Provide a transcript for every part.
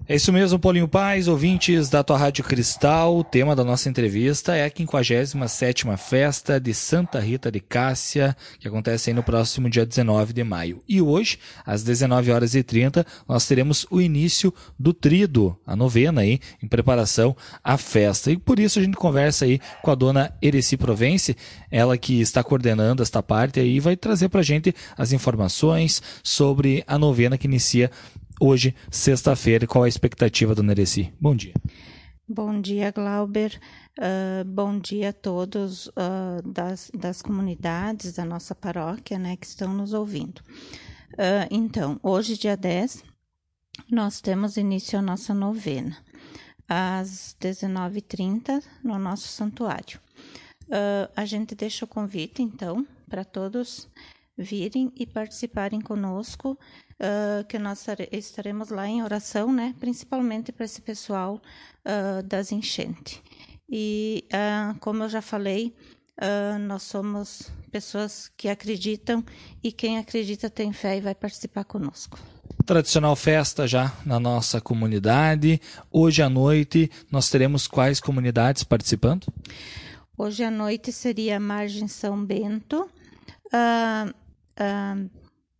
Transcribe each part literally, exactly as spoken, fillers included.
É isso mesmo, Paulinho Paz, ouvintes da tua Rádio Cristal. O tema da nossa entrevista é a quinquagésima sétima Festa de Santa Rita de Cássia, que acontece aí no próximo dia dezenove de maio. E hoje, às dezenove horas e trinta, nós teremos o início do Tríduo, a novena aí, em preparação à festa. E por isso a gente conversa aí com a dona Ereci Provence, ela que está coordenando esta parte aí, e vai trazer pra gente as informações sobre a novena que inicia hoje, sexta-feira. Qual a expectativa, dona Ereci? Bom dia. Bom dia, Glauber. Uh, bom dia a todos uh, das, das comunidades da nossa paróquia, né, que estão nos ouvindo. Uh, então, hoje, dia dez, nós temos início a nossa novena, às dezenove e trinta, no nosso santuário. Uh, a gente deixa o convite, então, para todos virem e participarem conosco, uh, que nós estaremos lá em oração, né, principalmente para esse pessoal uh, das enchentes. E, uh, como eu já falei, uh, nós somos pessoas que acreditam, e quem acredita tem fé e vai participar conosco. Tradicional festa já na nossa comunidade. Hoje à noite nós teremos quais comunidades participando? Hoje à noite seria Margem São Bento, uh, uh,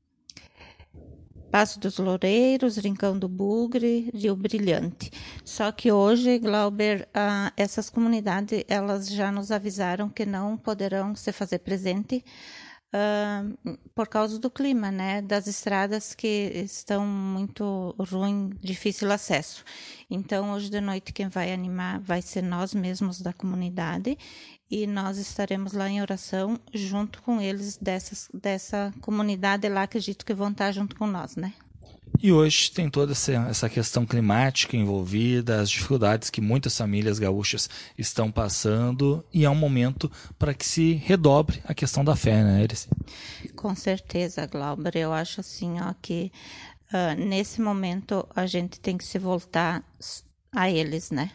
Passo dos Loureiros, Rincão do Bugre, Rio Brilhante. Só que hoje, Glauber, uh, essas comunidades, elas já nos avisaram que não poderão se fazer presente uh, por causa do clima, né? Das estradas que estão muito ruim, difícil acesso. Então, hoje de noite, quem vai animar vai ser nós mesmos da comunidade, e nós estaremos lá em oração junto com eles dessas, dessa comunidade lá, acredito que vão estar junto com nós, né? E hoje tem toda essa questão climática envolvida, as dificuldades que muitas famílias gaúchas estão passando, e é um momento para que se redobre a questão da fé, né, Ereci? Com certeza, Glauber. Eu acho assim, ó, que uh, nesse momento a gente tem que se voltar a eles, né?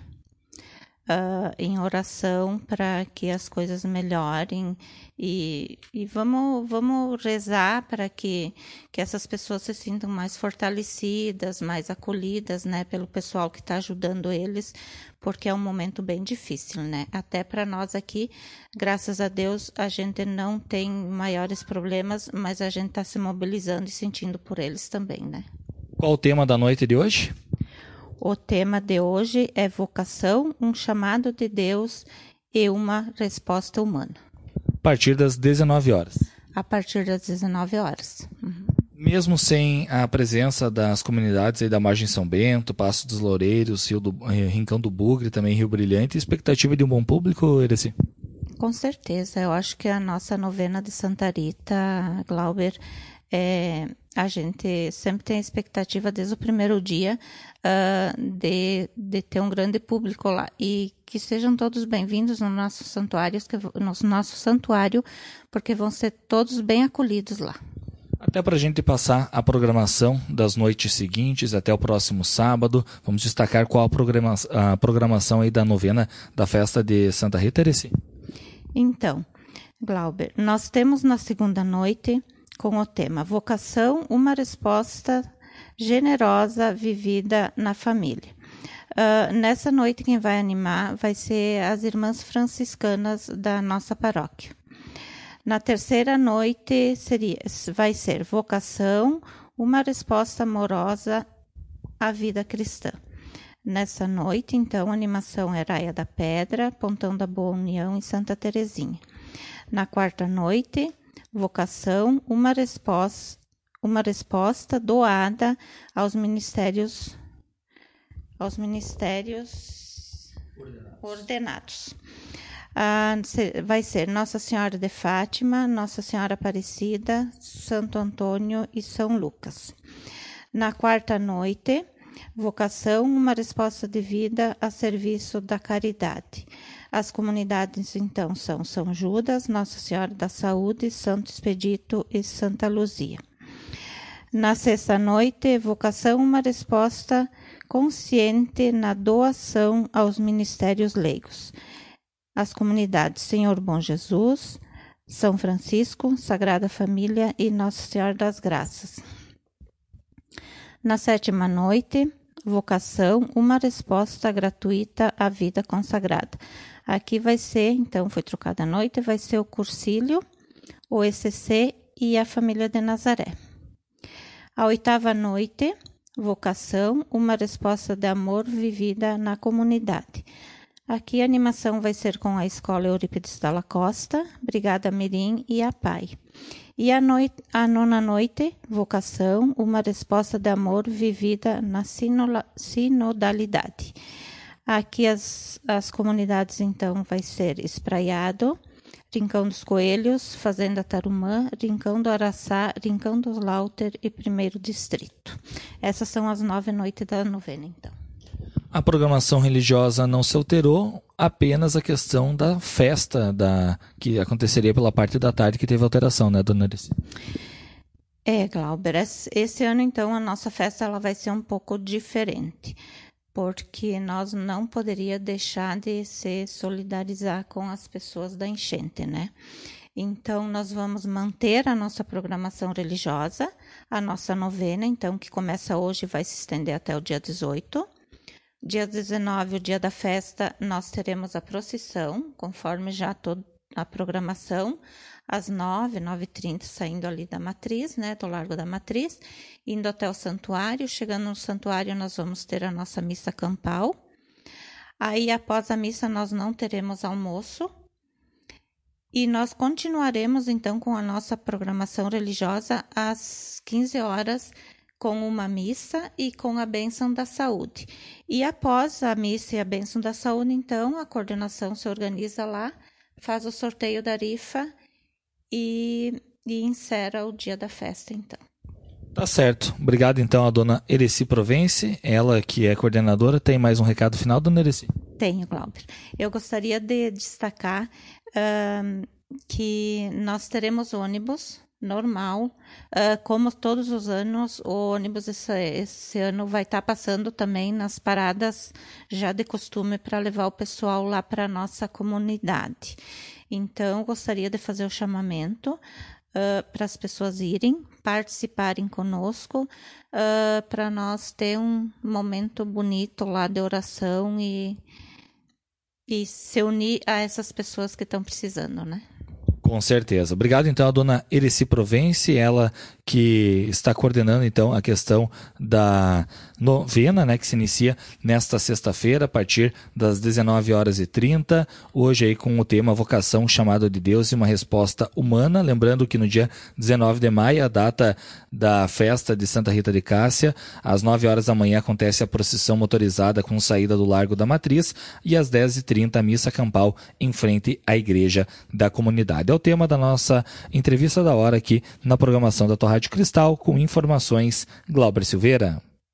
Uh, em oração para que as coisas melhorem, e, e vamos, vamos rezar para que, que essas pessoas se sintam mais fortalecidas, mais acolhidas, né, pelo pessoal que está ajudando eles, porque é um momento bem difícil, né? Até para nós aqui, graças a Deus, a gente não tem maiores problemas, mas a gente está se mobilizando e sentindo por eles também, né? Qual o tema da noite de hoje? O tema de hoje é vocação, um chamado de Deus e uma resposta humana. A partir das dezenove horas. A partir das dezenove horas. Uhum. Mesmo sem a presença das comunidades aí da Margem São Bento, Passo dos Loureiros, Rio do, Rincão do Bugre, também Rio Brilhante, expectativa de um bom público, Ereci? Com certeza. Eu acho que a nossa novena de Santa Rita, Glauber, é, a gente sempre tem a expectativa desde o primeiro dia uh, de, de ter um grande público lá, e que sejam todos bem-vindos no nosso santuário, que, no nosso santuário, porque vão ser todos bem acolhidos lá. Até para a gente passar a programação das noites seguintes até o próximo sábado, vamos destacar qual a, programa, a programação aí da novena da festa de Santa Rita, Ereci? Então, Glauber, nós temos na segunda noite com o tema Vocação, uma resposta generosa vivida na família. Uh, nessa noite quem vai animar vai ser as irmãs franciscanas da nossa paróquia. Na terceira noite seria, vai ser Vocação, uma resposta amorosa à vida cristã. Nessa noite, então, a animação é Raia da Pedra, Pontão da Boa União e Santa Terezinha. Na quarta noite, Vocação, uma resposta, uma resposta doada aos ministérios, aos ministérios ordenados. ordenados. Ah, vai ser Nossa Senhora de Fátima, Nossa Senhora Aparecida, Santo Antônio e São Lucas. Na quarta noite, Vocação, uma resposta de vida a serviço da caridade. As comunidades, então, são São Judas, Nossa Senhora da Saúde, Santo Expedito e Santa Luzia. Na sexta noite, Vocação, uma resposta consciente na doação aos ministérios leigos. As comunidades Senhor Bom Jesus, São Francisco, Sagrada Família e Nossa Senhora das Graças. Na sétima noite, vocação, uma resposta gratuita à vida consagrada. Aqui vai ser, então, foi trocada a noite, vai ser o Cursílio, o E C C e a Família de Nazaré. A oitava noite, vocação, uma resposta de amor vivida na comunidade. Aqui a animação vai ser com a Escola Eurípides Dalla Costa, Brigada Mirim e a P A I. E a, noite, a nona noite, vocação, uma resposta de amor vivida na sinola, sinodalidade. Aqui as, as comunidades, então, vai ser Espraiado, Rincão dos Coelhos, Fazenda Tarumã, Rincão do Araçá, Rincão dos Lauter e Primeiro Distrito. Essas são as nove noites da novena, então. A programação religiosa não se alterou, apenas a questão da festa da, que aconteceria pela parte da tarde, que teve alteração, né, dona Erici? É, Glauber, esse ano, então, a nossa festa ela vai ser um pouco diferente, porque nós não poderia deixar de se solidarizar com as pessoas da enchente, né? Então, nós vamos manter a nossa programação religiosa, a nossa novena, então, que começa hoje e vai se estender até o dia dezoito. Dia dezenove, o dia da festa, nós teremos a procissão, conforme já toda a programação, às nove, nove e trinta, saindo ali da Matriz, né, do Largo da Matriz, indo até o santuário. Chegando no santuário, nós vamos ter a nossa missa campal. Aí, após a missa, nós não teremos almoço. E nós continuaremos, então, com a nossa programação religiosa às quinze horas, com uma missa e com a bênção da saúde. E após a missa e a bênção da saúde, então, a coordenação se organiza lá, faz o sorteio da rifa e, e encerra o dia da festa, então. Tá certo. Obrigado, então, a dona Erici Provence, ela que é coordenadora. Tem mais um recado final, dona Erici? Tenho, Glauber. Eu gostaria de destacar um, que nós teremos ônibus normal, uh, como todos os anos. O ônibus esse, esse ano vai estar tá passando também nas paradas já de costume para levar o pessoal lá para a nossa comunidade. Então, eu gostaria de fazer o chamamento uh, para as pessoas irem, participarem conosco, uh, para nós ter um momento bonito lá de oração e, e se unir a essas pessoas que estão precisando, né? Com certeza. Obrigado, então, a dona Erici Provence, ela que está coordenando, então, a questão da novena, né, que se inicia nesta sexta-feira, a partir das dezenove horas e trinta, hoje aí com o tema Vocação, Chamado de Deus e uma Resposta Humana. Lembrando que no dia dezenove de maio, a data da festa de Santa Rita de Cássia, às nove horas da manhã acontece a procissão motorizada com saída do Largo da Matriz e às dez e trinta a missa campal em frente à igreja da comunidade. É o tema da nossa entrevista da hora aqui na programação da tua Rádio Cristal, com informações Glauber Silveira.